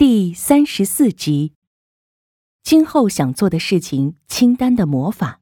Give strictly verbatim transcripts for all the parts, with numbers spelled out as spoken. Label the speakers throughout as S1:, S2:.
S1: 第三十四集，今后想做的事情清单的魔法。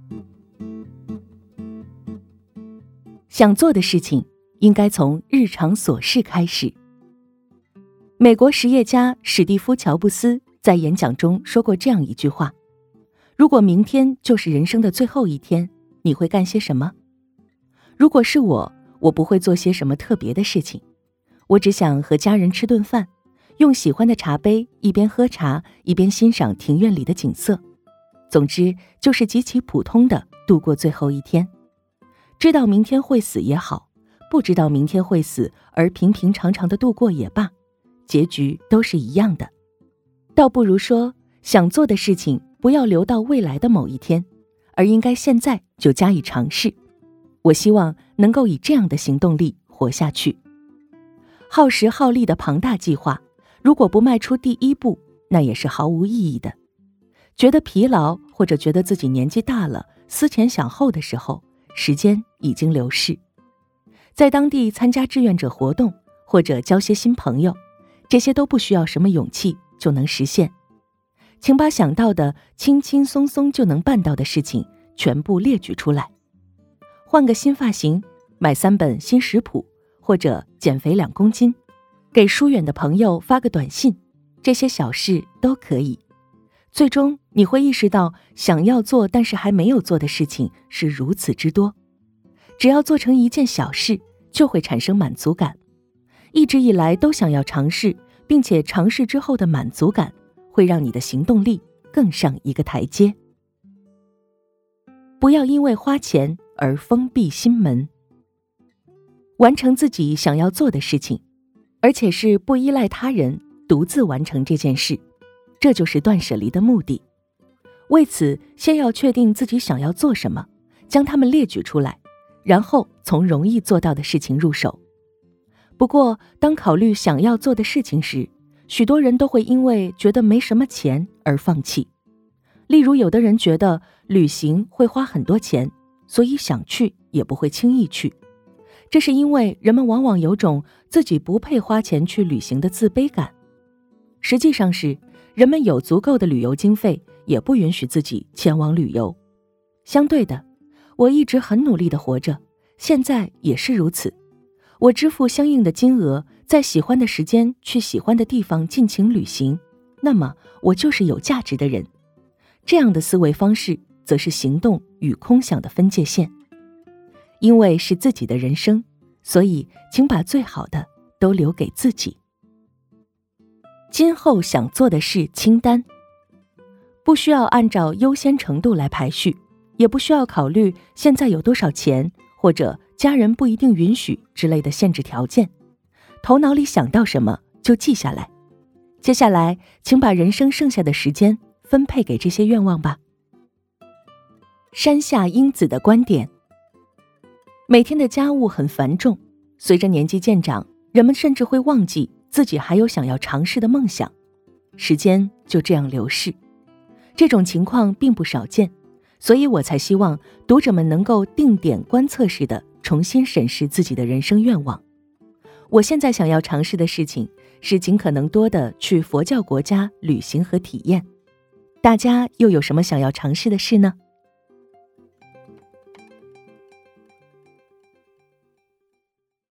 S1: 想做的事情应该从日常琐事开始。美国实业家史蒂夫·乔布斯在演讲中说过这样一句话：如果明天就是人生的最后一天，你会干些什么？如果是我，我不会做些什么特别的事情，我只想和家人吃顿饭，用喜欢的茶杯一边喝茶一边欣赏庭院里的景色。总之就是极其普通的度过最后一天。知道明天会死也好，不知道明天会死而平平常常的度过也罢，结局都是一样的。倒不如说，想做的事情不要留到未来的某一天，而应该现在就加以尝试。我希望能够以这样的行动力活下去。耗时耗力的庞大计划，如果不迈出第一步，那也是毫无意义的。觉得疲劳或者觉得自己年纪大了，思前想后的时候，时间已经流逝。在当地参加志愿者活动，或者交些新朋友，这些都不需要什么勇气就能实现。请把想到的轻轻松松就能办到的事情全部列举出来。换个新发型，买三本新食谱，或者减肥两公斤，给疏远的朋友发个短信，这些小事都可以。最终你会意识到，想要做但是还没有做的事情是如此之多。只要做成一件小事，就会产生满足感。一直以来都想要尝试，并且尝试之后的满足感，会让你的行动力更上一个台阶。不要因为花钱而封闭心门。完成自己想要做的事情，而且是不依赖他人，独自完成这件事，这就是断舍离的目的。为此，先要确定自己想要做什么，将它们列举出来，然后从容易做到的事情入手。不过，当考虑想要做的事情时，许多人都会因为觉得没什么钱而放弃。例如，有的人觉得旅行会花很多钱，所以想去也不会轻易去。这是因为人们往往有种自己不配花钱去旅行的自卑感。实际上是，人们有足够的旅游经费，也不允许自己前往旅游。相对的，我一直很努力地活着，现在也是如此。我支付相应的金额，在喜欢的时间去喜欢的地方尽情旅行，那么我就是有价值的人。这样的思维方式，则是行动与空想的分界线。因为是自己的人生，所以请把最好的都留给自己。今后想做的事清单，不需要按照优先程度来排序，也不需要考虑现在有多少钱，或者家人不一定允许之类的限制条件。头脑里想到什么就记下来。接下来，请把人生剩下的时间分配给这些愿望吧。山下英子的观点：每天的家务很繁重，随着年纪渐长，人们甚至会忘记自己还有想要尝试的梦想，时间就这样流逝。这种情况并不少见，所以我才希望读者们能够定点观测式的重新审视自己的人生愿望。我现在想要尝试的事情是尽可能多的去佛教国家旅行和体验。大家又有什么想要尝试的事呢？